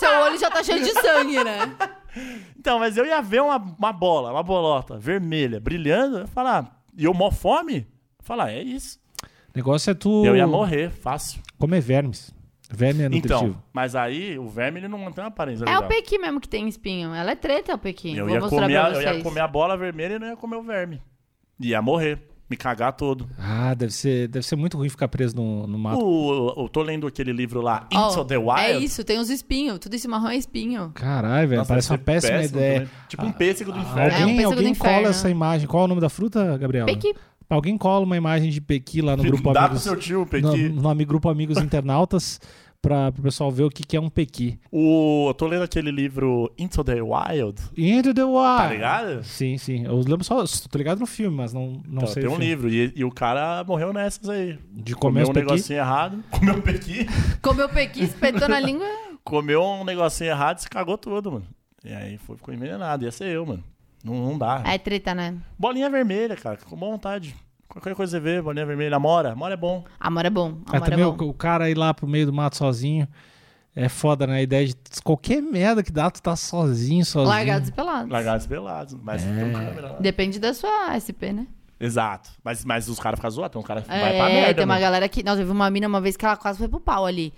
Seu olho já tá cheio de sangue, né? Então, mas eu ia ver uma bolota vermelha, brilhando, eu ia falar, e eu mó fome? Eu ia falar, é isso. O negócio é tu Eu ia morrer, fácil. comer vermes. Verme é nutritivo. Então, mas aí o verme ele não mantém uma aparência É legal. o pequi mesmo que tem espinho. Ela é treta, o pequi. Eu Vou ia, mostrar comer pra eu vocês. ia comer a bola vermelha e não ia comer o verme. Ia morrer, me cagar todo. Ah, deve ser muito ruim ficar preso no mato. Eu tô lendo aquele livro lá, Into the Wild. É isso, tem uns espinhos. Tudo isso marrom é espinho. Caralho, velho, Nossa, parece uma deve ser péssima péssimo ideia. também. Tipo um pêssego do É, inferno. um pêssego do Alguém inferno. cola essa imagem. Qual é o nome da fruta, Gabriela? Pequi. Alguém cola uma imagem de pequi lá no grupo Dá pro Amigos... seu tio, No Pequi. nome Grupo Amigos Internautas, para o pessoal ver o que é um pequi. Eu tô lendo aquele livro Into the Wild, Into the Wild. tá ligado? Sim, sim. Eu lembro só... Tô ligado no filme, mas não Então, sei tem o um filme. livro e o cara morreu nessas aí. De comer Comeu os um pequi. negocinho errado, comeu um pequi, Comeu pequi, espetou na língua. comeu um negocinho errado e se cagou todo, mano. E aí ficou envenenado, ia ser eu, mano. Não dá. É treta, né? Bolinha vermelha, cara, com boa vontade. Qualquer coisa você vê, bolinha vermelha. Amora é bom. Amor é bom. Amor Também é bom. o cara ir lá pro meio do mato sozinho é foda, né? A ideia de qualquer merda que dá, tu tá sozinho. Largados e pelados. Largados pelados. Mas tem um câmera lá. Depende da sua SP, né? Exato. Mas os caras ficam zoados, então o cara vai pra merda. Tem uma mano. galera que... Nossa, eu vi uma mina uma vez que ela quase foi pro pau ali.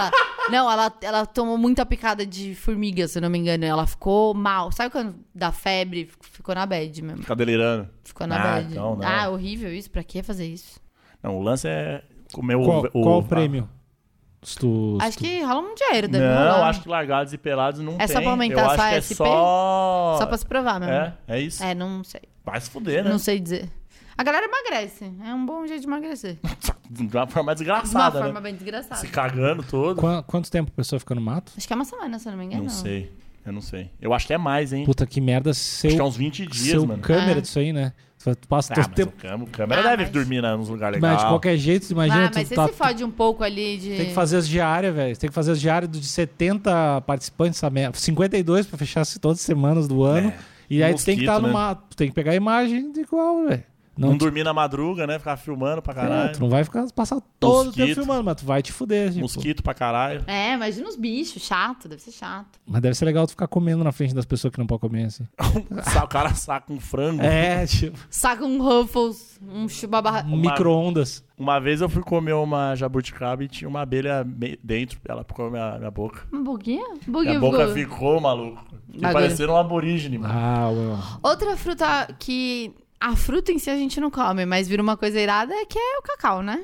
Ela tomou muita picada de formiga, se eu não me engano. Ela ficou mal. Sabe quando dá febre? Ficou na bad mesmo. Fica delirando. Ficou na bad. Então, não. Ah, horrível isso. Pra que fazer isso? Não, o lance é comer Qual o prêmio? Acho que rola um dinheiro, deve Não, rolar. acho que largados e pelados não É tem. só pra aumentar eu só acho a que é SP? só... Só pra se provar mesmo. É isso. É, não sei. Vai se fuder, né? Não sei dizer. A galera emagrece. É um bom jeito de emagrecer. De uma forma De uma desgraçada, forma né? bem desgraçada. Se cagando todo. Quanto tempo a pessoa fica no mato? Acho que é uma semana, se eu não me engano. Não sei. Eu não sei. Eu acho que é mais, hein? Puta que merda, Acho que é seu, uns 20 dias, seu mano. câmera É. disso aí, né? Tu passa Ah, todo mas tempo. o câmera Ah, deve mas- dormir nos lugares legais. Mas de qualquer jeito, imagina, Mas tu você se fode um pouco ali de... tem que fazer as diárias, velho. Tem que fazer as diárias de 70 participantes, essa merda. 52 pra fechar todas as semanas do ano. E aí tu tem que estar Mosquito, no né? mato. Tu tem que pegar a imagem de igual, velho. Não dormir na madruga, né? Ficar filmando pra caralho. tu não vai passar todo o tempo Mosquito. filmando, mas tu vai te fuder. Tipo. Mosquito pra caralho. É, imagina os bichos, chato, deve ser chato. Mas deve ser legal tu ficar comendo na frente das pessoas que não podem comer, assim. O cara saca um frango. É, tipo, Saca um Ruffles, um chubabarra... micro-ondas. Uma vez eu fui comer uma jabuticaba e tinha uma abelha dentro. Ela picou minha boca. Uma boquinha? Minha boca ficou, maluco. Fiquei Bagulho. parecendo um aborígene, mano. Ah, ué. Outra fruta que... A fruta em si a gente não come, mas vira uma coisa irada é que é o cacau, né?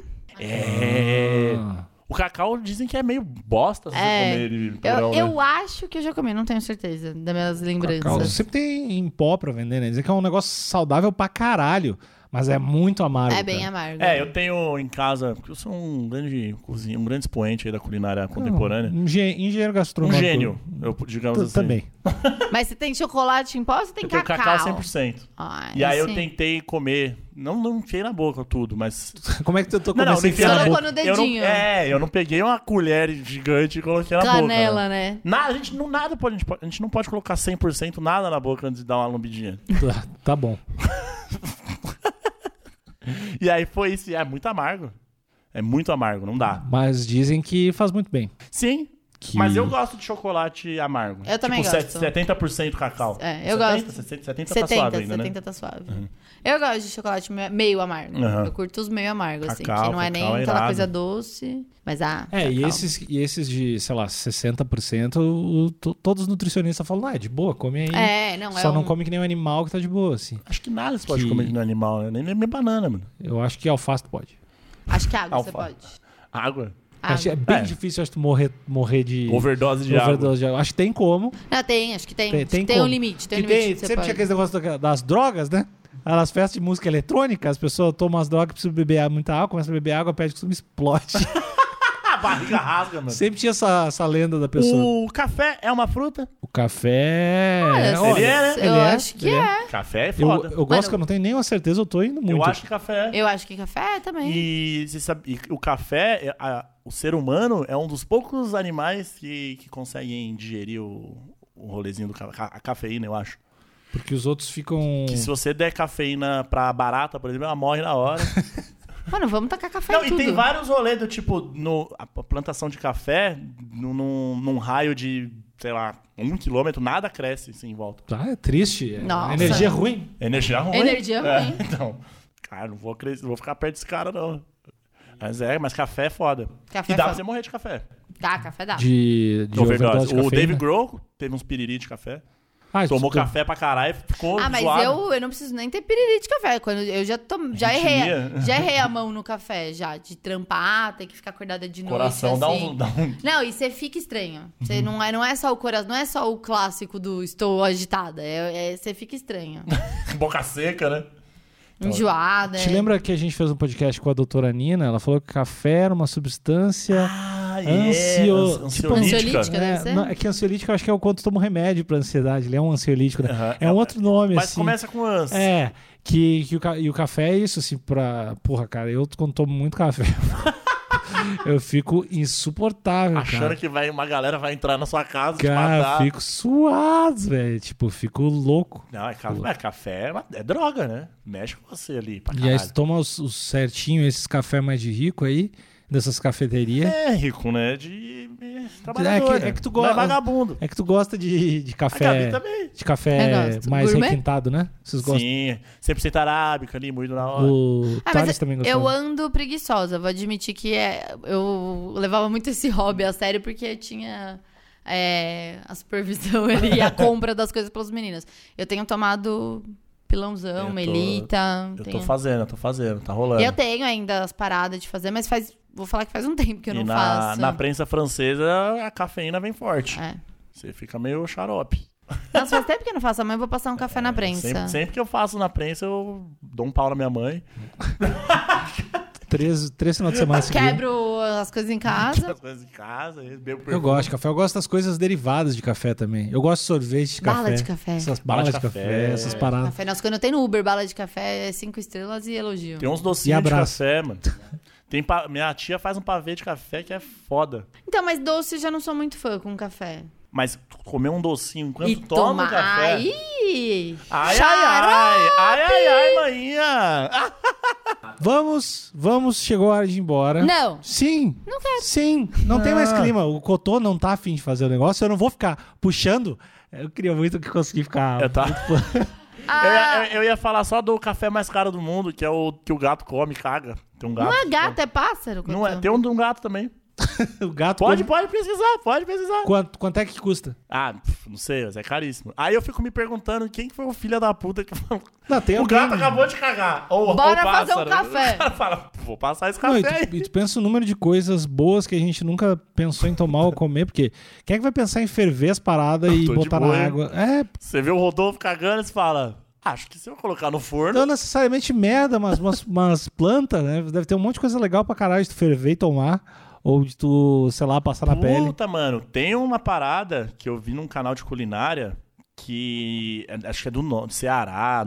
É. Ah. O cacau dizem que é meio bosta se você É. comer ele padrão, Eu né? acho que eu já comi, não tenho certeza das minhas lembranças. Cacau sempre tem em pó pra vender, né? Dizem que é um negócio saudável pra caralho, mas é muito amargo. É bem cara. amargo. É, eu tenho em casa, porque eu sou um grande cozinha, um grande expoente aí da culinária contemporânea. Engenheiro Um gastronômico. gênio, digamos assim. Também. Mas você tem chocolate em pó ou você tem Eu tenho cacau? cacau 100%. Ai, E aí eu sim. tentei comer, não enfiei na boca tudo, mas... Como é que tu tentou Não, comer sem enfiei enfiar na Colocou boca? no dedinho. Eu não peguei uma colher gigante e coloquei na boca. Canela, Né? né? Nada, a gente não pode colocar 100% nada na boca antes de dar uma lambidinha. Tá bom. E aí foi isso, e é muito amargo. É muito amargo, não dá. Mas dizem que faz muito bem. Sim, Que- mas eu gosto de chocolate amargo. Eu também tipo, gosto. 70% cacau. É, eu 70, gosto. 70 tá suave ainda, 70 né? tá suave. Eu gosto de chocolate meio amargo. Uhum. Eu curto os meio amargos, assim. Cacau, Que não é nem cacau é aquela irado. coisa doce, mas E cacau. esses de, sei lá, 60%, todos os nutricionistas falam, é de boa, come aí. É, não, é Só não um- come que nem um animal que tá de boa, assim. Acho que nada você pode Que- comer de animal, né? Nem banana, mano. Eu acho que alface tu pode. Acho que água você Alfa. pode. Água. Acho que é Água. bem É. difícil, acho, tu morrer de... Overdose de água. overdose de água. Acho que tem como. Ah, tem, acho que tem. Tem Tem como. um limite, tem um Que limite. tem, que você sempre pode. tinha aquele negócio das drogas, né? Nas festas de música eletrônica, as pessoas tomam as drogas, precisam beber muita água, começam a beber água, pede que isso me explode. A barriga rasga, mano. Sempre tinha essa lenda da pessoa. O café é uma fruta? O café... Olha, ele é, né? Eu Ele é, acho que ele é. Café é Eu foda. gosto Mano, que eu não tenho nenhuma certeza, eu tô indo muito. Eu acho que café é. Eu acho que café também. E, você sabe, e o café, o ser humano é um dos poucos animais que conseguem digerir o rolezinho do a cafeína, eu acho. Porque os outros ficam... Que se você der cafeína pra barata, por exemplo, ela morre na hora. Mano, vamos tacar café Não, em e tudo. tem vários rolês do tipo, a plantação de café, num raio de sei lá, 1 quilômetro, nada cresce assim em volta. Tá, é triste. Nossa. Energia ruim. Energia ruim. Energia ruim. Então, cara, não vou ficar perto desse cara, não. Mas café é foda. Café e dá é pra foda. você morrer de café. Dá, café dá. De Overdose. de O cafeína. Dave Grohl teve uns piriri de café. Tomou café pra caralho e ficou Mas zoado. eu não preciso nem ter piriri de café. Quando eu já errei a mão no café, já. De trampar, ter que ficar acordada de noite. Coração assim. dá um... Não, e você fica estranho. Você não é só o coração, não é só o clássico do estou agitada. Você fica estranho. Boca seca, né? Enjoada. Te lembra que a gente fez um podcast com a doutora Nina? Ela falou que café era uma substância Ansiolítica, deve ser? Não, é que ansiolítica eu acho que é quando tu toma um remédio pra ansiedade. Ele é um ansiolítico, né? É um outro nome, Mas assim. começa com ânsia. E o café é isso, assim, Porra, cara, eu quando tomo muito café... eu fico insuportável, Achando que uma galera vai entrar na sua casa e te cara, matar. fico suado, velho. Tipo, fico louco. Não, café é droga, né? Mexe com você ali pra E caralho. aí você toma os certinho, esses cafés mais de rico aí, dessas cafeterias. É rico, né? De trabalhador, é que tu Não gosta. é vagabundo. É que tu gosta de A café. Gabi também. De café Eu gosto. mais Gourmet? requintado, né? Vocês gostam? Sim, 100% arábica ali, muito na hora. O Mas Thales também gostou. eu ando preguiçosa, vou admitir que eu levava muito esse hobby a sério porque eu tinha a supervisão ali e a compra das coisas pelas meninas. Eu tenho tomado pilãozão, melita. Eu tô fazendo, tá rolando. Eu tenho ainda as paradas de fazer, mas vou falar que faz um tempo que eu não faço. Na prensa francesa, a cafeína vem forte. É. Você fica meio xarope. Nossa, faz tempo que eu não faço. Amanhã eu vou passar um café na prensa. Sempre que eu faço na prensa, eu dou um pau na minha mãe. 3 finais de semana seguidos. Quebro as coisas em casa. As coisas em casa, bebo Eu gosto de café. Eu gosto das coisas derivadas de café também. Eu gosto de sorvete de Bala café. de café. Essas balas de café, essas paradas. Café. Nossa, quando eu tenho no Uber, bala de café é 5 estrelas e elogio. Tem uns E docinhos de abraço. café, mano. Minha tia faz um pavê de café que é foda. Então, mas doce eu já não sou muito fã com café. Mas comer um docinho enquanto E toma tomar. um café... Ai, Ai, maninha! Vamos, chegou a hora de ir embora. Não. Sim. Não quero. Sim, não tem mais clima. O Cotô não tá afim de fazer o negócio. Eu não vou ficar puxando. Eu queria muito que conseguir ficar. Eu ia falar só do café mais caro do mundo, que é o que o gato come e caga. Tem um gato. Não é gato, é pássaro. Não é, tem um gato também. O gato. Pode pesquisar, pode pesquisar. Quanto é que custa? Não sei, mas é caríssimo. Aí eu fico me perguntando quem foi o filho da puta que falou. Não, tem O alguém. gato acabou de cagar. Bora fazer um café. O cara fala, vou passar esse Não, café e tu pensa o número de coisas boas que a gente nunca pensou em tomar ou comer, porque quem é que vai pensar em ferver as paradas e tô de botar boa, na hein? água? Você vê o Rodolfo cagando e você fala, acho que se eu colocar no forno... Não necessariamente merda, mas umas plantas, né? Deve ter um monte de coisa legal pra caralho de tu ferver e tomar. Ou de tu, sei lá, passar na pele. Puta, mano, tem uma parada que eu vi num canal de culinária que acho que é do Ceará,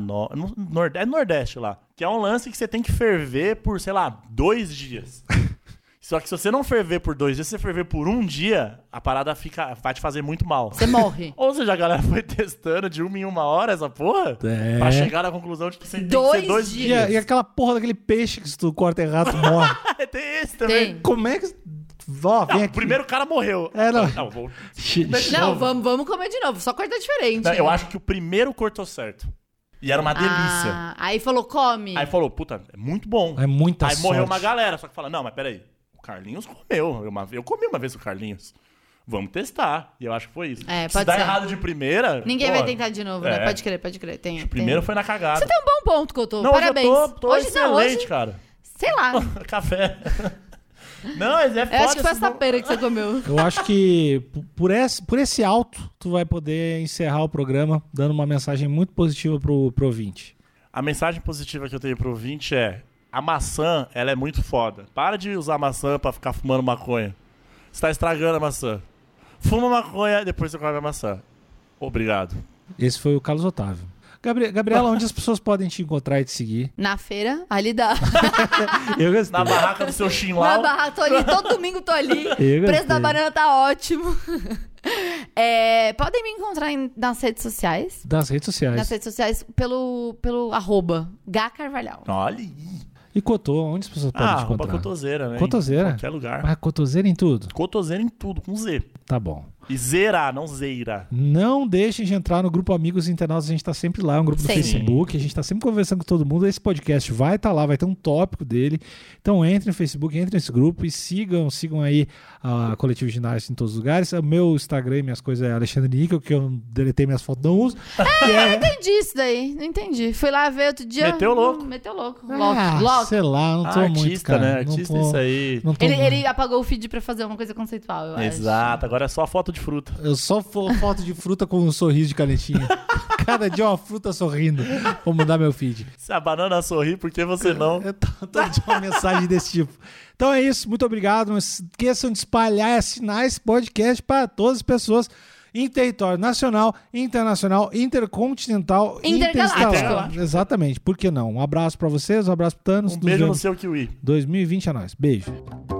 é Nordeste lá. Que é um lance que você tem que ferver por, sei lá, 2 dias. Só que se você não ferver por 2 dias, se você ferver por 1 dia, a parada vai te fazer muito mal. Você morre. Ou seja, a galera foi testando de 1 em 1 hora essa porra É. pra chegar na conclusão de que você tem que ser 2 dias. E aquela porra daquele peixe que se tu corta errado, tu morre. Tem esse também. Tem. Como é que... Ó, vem Não, o aqui. primeiro cara morreu. Não. Vou... Não, vamos comer de novo. Só cortar diferente. Não, eu acho que o primeiro cortou certo. E era uma delícia. Aí falou, come. Aí falou, puta, é muito bom. É muita Aí sorte. morreu uma galera, só que fala, não, mas peraí, o Carlinhos comeu. Eu comi uma vez com o Carlinhos. Vamos testar. E eu acho que foi isso. É, Se pode dá ser. errado de primeira... Ninguém pô, vai tentar de novo, né? é. Pode crer. O primeiro foi na cagada. Você tem um bom ponto, Couto. Não, Parabéns. hoje eu tô hoje excelente, hoje, cara. sei lá. Café. Não, mas é foda. Eu acho que foi esses essa não- pera que você comeu. Eu acho que por esse alto, tu vai poder encerrar o programa dando uma mensagem muito positiva pro ouvinte. A mensagem positiva que eu tenho pro ouvinte é: a maçã, ela é muito foda. Para de usar maçã pra ficar fumando maconha. Você tá estragando a maçã. Fuma maconha, depois você come a maçã. Obrigado. Esse foi o Carlos Otávio. Gabriela, onde as pessoas podem te encontrar e te seguir? Na feira, ali dá. Eu gostei. Na barraca do seu Na Xinlau. barra, tô ali, todo domingo tô ali. O gostei. preço da banana tá ótimo. Podem me encontrar nas redes sociais. Das redes sociais. Nas redes sociais pelo @GaCarvalhal. Olha aí. E Cotô, onde as pessoas podem te Roupa encontrar? cotoseira, né? Cotoseira? Em qualquer lugar. Ah, cotoseira em tudo? Cotoseira em tudo, com Z. Tá bom. E zerar, não zeira. Não deixem de entrar no grupo Amigos Internautas, a gente tá sempre lá, é um grupo do Sim. Facebook, a gente tá sempre conversando com todo mundo, esse podcast vai estar lá, vai ter um tópico dele, então entrem no Facebook, entrem nesse grupo e sigam aí a Coletivo Ginásio em todos os lugares. O meu Instagram e minhas coisas é Alexandre Níquel, que eu deletei minhas fotos, não uso. Não entendi isso daí, não entendi. Fui lá ver outro dia. Meteu louco. Meteu louco. Ah, Logo. sei lá, não tô muito, Artista, cara. né? Artista não tô, isso aí. Não tô Ele apagou o feed pra fazer uma coisa conceitual, eu acho. Exato, agora é só foto de fruta. Eu só foto de fruta com um sorriso de canetinha. Cada dia uma fruta sorrindo. Vou mudar meu feed. Se a banana sorri, por que você não? Eu todo dia uma mensagem desse tipo. Então é isso, muito obrigado. Não esqueçam de espalhar e assinar esse podcast para todas as pessoas em território nacional, internacional, intercontinental, Intergaláctico. interestelar. Exatamente, por que não? Um abraço para vocês, um abraço pro Thanos. Um Nos beijo no vemos seu kiwi. 2020 a nós. Beijo.